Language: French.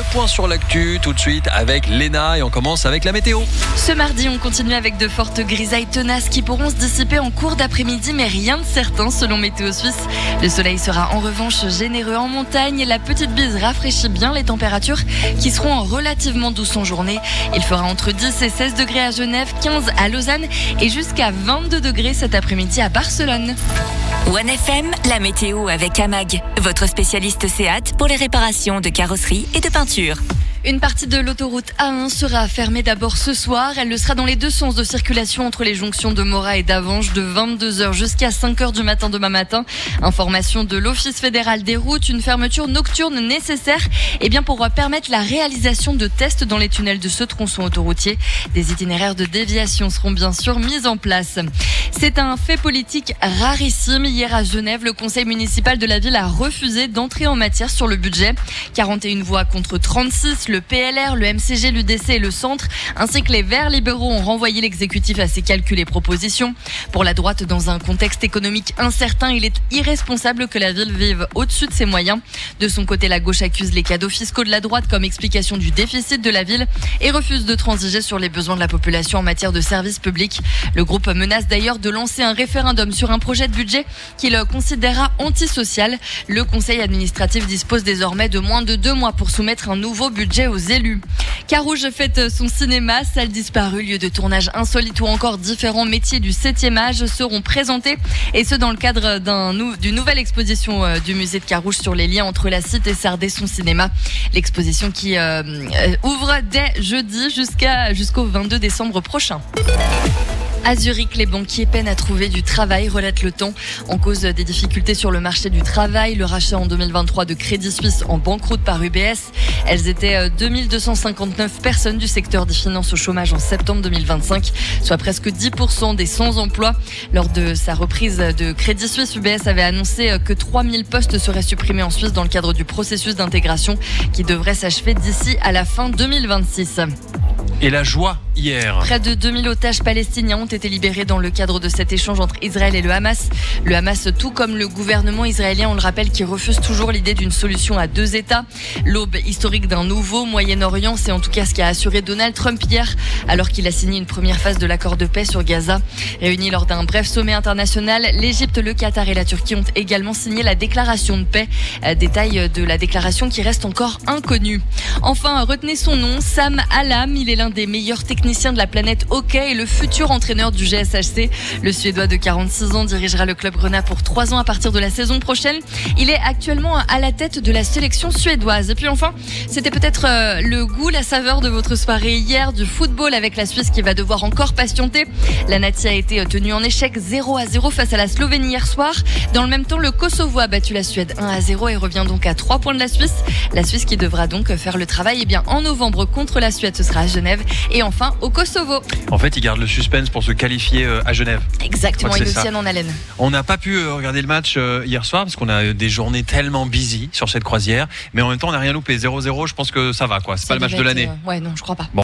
point sur l'actu tout de suite avec Léna et on commence avec la météo. Ce mardi, on continue avec de fortes grisailles tenaces qui pourront se dissiper en cours d'après-midi, mais rien de certain selon Météo Suisse. Le soleil sera en revanche généreux en montagne. La petite bise rafraîchit bien les températures qui seront relativement douces en journée. Il fera entre 10 et 16 degrés à Genève, 15 à Lausanne et jusqu'à 22 degrés cet après-midi à Barcelone. OneFM, la météo avec AMAG, votre spécialiste Seat pour les réparations de carrosserie et de peinture. Une partie de l'autoroute A1 sera fermée d'abord ce soir. Elle le sera dans les deux sens de circulation entre les jonctions de Morat et d'Avanches de 22h jusqu'à 5h du matin demain matin. Information de l'Office fédéral des routes, une fermeture nocturne nécessaire pour permettre la réalisation de tests dans les tunnels de ce tronçon autoroutier. Des itinéraires de déviation seront bien sûr mis en place. C'est un fait politique rarissime. Hier à Genève, le conseil municipal de la ville a refusé d'entrer en matière sur le budget. 41 voix contre 36. Le PLR, le MCG, l'UDC et le Centre, ainsi que les Verts libéraux ont renvoyé l'exécutif à ses calculs et propositions. Pour la droite, dans un contexte économique incertain, il est irresponsable que la ville vive au-dessus de ses moyens. De son côté, la gauche accuse les cadeaux fiscaux de la droite comme explication du déficit de la ville et refuse de transiger sur les besoins de la population en matière de services publics. Le groupe menace d'ailleurs de lancer un référendum sur un projet de budget qu'il considérera antisocial. Le conseil administratif dispose désormais de moins de 2 mois pour soumettre un nouveau budget aux élus. Carouge fête son cinéma, salle disparue, lieu de tournage insolite ou encore différents métiers du 7e âge seront présentés et ce dans le cadre d'une nouvelle exposition du musée de Carouge sur les liens entre la Cité Sardais et son cinéma. L'exposition qui ouvre dès jeudi jusqu'au 22 décembre prochain. À Zurich, les banquiers peinent à trouver du travail, relate Le Temps. En cause des difficultés sur le marché du travail, le rachat en 2023 de Crédit Suisse en banqueroute par UBS. Elles étaient 2259 personnes du secteur des finances au chômage en septembre 2025, soit presque 10% des sans-emploi. Lors de sa reprise de Crédit Suisse, UBS avait annoncé que 3000 postes seraient supprimés en Suisse dans le cadre du processus d'intégration qui devrait s'achever d'ici à la fin 2026. Et la joie hier. Près de 2000 otages palestiniens ont été libérés dans le cadre de cet échange entre Israël et le Hamas. Le Hamas, tout comme le gouvernement israélien, on le rappelle, qui refuse toujours l'idée d'une solution à 2 États. L'aube historique d'un nouveau Moyen-Orient, c'est en tout cas ce qu'a assuré Donald Trump hier, alors qu'il a signé une première phase de l'accord de paix sur Gaza. Réunis lors d'un bref sommet international, l'Égypte, le Qatar et la Turquie ont également signé la déclaration de paix. Détail de la déclaration qui reste encore inconnu. Enfin, retenez son nom, Sam Allam, il est l'un des meilleurs techniciens de la planète hockey et le futur entraîneur du GSHC. Le Suédois de 46 ans dirigera le club grenat pour 3 ans à partir de la saison prochaine. Il est actuellement à la tête de la sélection suédoise. Et puis enfin, c'était peut-être le goût, la saveur de votre soirée hier, du football avec la Suisse qui va devoir encore patienter. La Nati a été tenue en échec 0-0 face à la Slovénie hier soir. Dans le même temps, le Kosovo a battu la Suède 1-0 et revient donc à 3 points de la Suisse. La Suisse qui devra donc faire le travail en novembre contre la Suède, ce sera à Genève. Et enfin, au Kosovo. En fait, ils gardent le suspense pour se qualifier à Genève. Exactement, ils nous tiennent en haleine. On n'a pas pu regarder le match hier soir parce qu'on a des journées tellement busy sur cette croisière. Mais en même temps, on n'a rien loupé. 0-0, je pense que ça va, quoi. C'est pas le match de l'année. Ouais, non, je crois pas. Bon.